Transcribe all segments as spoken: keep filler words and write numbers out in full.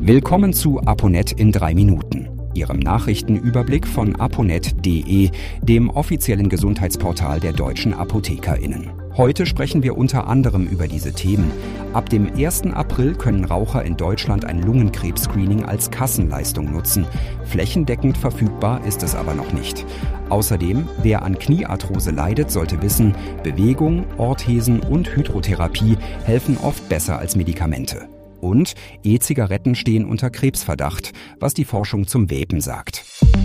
Willkommen zu Aponet in drei Minuten, Ihrem Nachrichtenüberblick von aponet punkt de, dem offiziellen Gesundheitsportal der deutschen ApothekerInnen. Heute sprechen wir unter anderem über diese Themen. Ab dem ersten April können Raucher in Deutschland ein Lungenkrebs-Screening als Kassenleistung nutzen. Flächendeckend verfügbar ist es aber noch nicht. Außerdem, wer an Kniearthrose leidet, sollte wissen, Bewegung, Orthesen und Hydrotherapie helfen oft besser als Medikamente. Und E-Zigaretten stehen unter Krebsverdacht, was die Forschung zum Vapen sagt.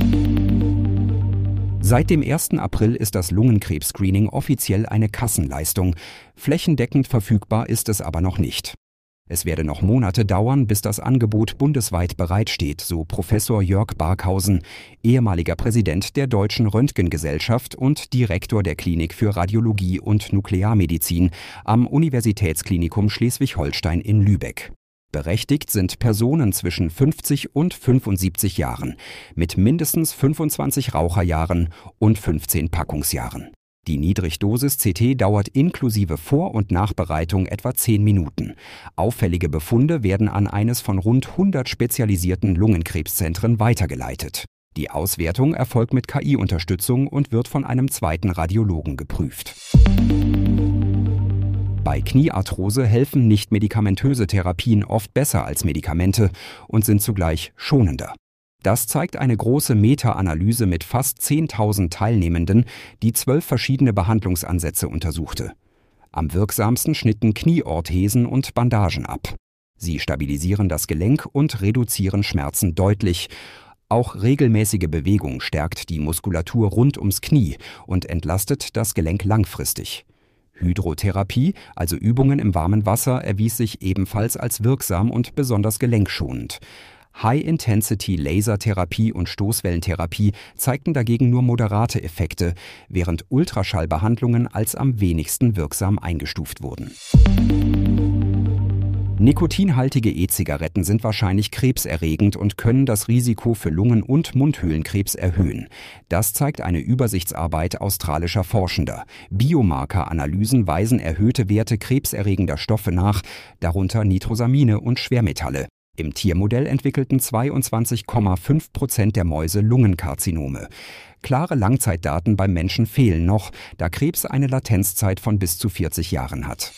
Seit dem ersten April ist das Lungenkrebs-Screening offiziell eine Kassenleistung. Flächendeckend verfügbar ist es aber noch nicht. Es werde noch Monate dauern, bis das Angebot bundesweit bereitsteht, so Professor Jörg Barkhausen, ehemaliger Präsident der Deutschen Röntgengesellschaft und Direktor der Klinik für Radiologie und Nuklearmedizin am Universitätsklinikum Schleswig-Holstein in Lübeck. Berechtigt sind Personen zwischen fünfzig und fünfundsiebzig Jahren, mit mindestens fünfundzwanzig Raucherjahren und fünfzehn Packungsjahren. Die Niedrigdosis-C T dauert inklusive Vor- und Nachbereitung etwa zehn Minuten. Auffällige Befunde werden an eines von rund hundert spezialisierten Lungenkrebszentren weitergeleitet. Die Auswertung erfolgt mit K I-Unterstützung und wird von einem zweiten Radiologen geprüft. Bei Kniearthrose helfen nicht-medikamentöse Therapien oft besser als Medikamente und sind zugleich schonender. Das zeigt eine große Meta-Analyse mit fast zehntausend Teilnehmenden, die zwölf verschiedene Behandlungsansätze untersuchte. Am wirksamsten schnitten Knieorthesen und Bandagen ab. Sie stabilisieren das Gelenk und reduzieren Schmerzen deutlich. Auch regelmäßige Bewegung stärkt die Muskulatur rund ums Knie und entlastet das Gelenk langfristig. Hydrotherapie, also Übungen im warmen Wasser, erwies sich ebenfalls als wirksam und besonders gelenkschonend. High-Intensity-Lasertherapie und Stoßwellentherapie zeigten dagegen nur moderate Effekte, während Ultraschallbehandlungen als am wenigsten wirksam eingestuft wurden. Nikotinhaltige E-Zigaretten sind wahrscheinlich krebserregend und können das Risiko für Lungen- und Mundhöhlenkrebs erhöhen. Das zeigt eine Übersichtsarbeit australischer Forschender. Biomarker-Analysen weisen erhöhte Werte krebserregender Stoffe nach, darunter Nitrosamine und Schwermetalle. Im Tiermodell entwickelten zweiundzwanzig Komma fünf Prozent der Mäuse Lungenkarzinome. Klare Langzeitdaten beim Menschen fehlen noch, da Krebs eine Latenzzeit von bis zu vierzig Jahren hat.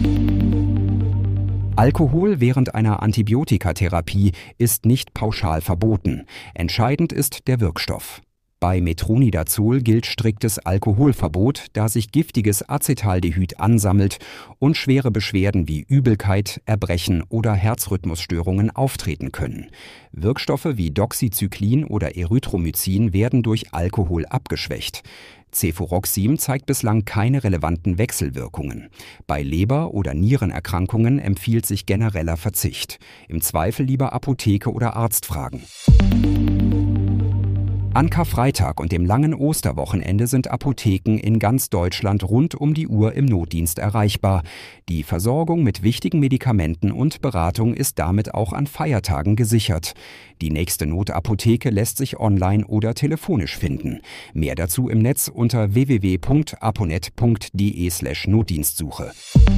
Alkohol während einer Antibiotikatherapie ist nicht pauschal verboten. Entscheidend ist der Wirkstoff. Bei Metronidazol gilt striktes Alkoholverbot, da sich giftiges Acetaldehyd ansammelt und schwere Beschwerden wie Übelkeit, Erbrechen oder Herzrhythmusstörungen auftreten können. Wirkstoffe wie Doxycyclin oder Erythromycin werden durch Alkohol abgeschwächt. Cefuroxim zeigt bislang keine relevanten Wechselwirkungen. Bei Leber- oder Nierenerkrankungen empfiehlt sich genereller Verzicht. Im Zweifel lieber Apotheke oder Arzt fragen. An Karfreitag und dem langen Osterwochenende sind Apotheken in ganz Deutschland rund um die Uhr im Notdienst erreichbar. Die Versorgung mit wichtigen Medikamenten und Beratung ist damit auch an Feiertagen gesichert. Die nächste Notapotheke lässt sich online oder telefonisch finden. Mehr dazu im Netz unter w w w punkt aponet punkt de slash Notdienstsuche.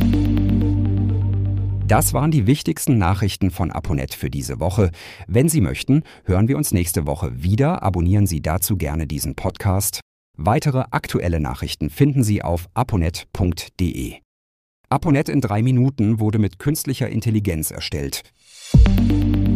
Das waren die wichtigsten Nachrichten von Aponet für diese Woche. Wenn Sie möchten, hören wir uns nächste Woche wieder. Abonnieren Sie dazu gerne diesen Podcast. Weitere aktuelle Nachrichten finden Sie auf aponet punkt de. Aponet in drei Minuten wurde mit künstlicher Intelligenz erstellt.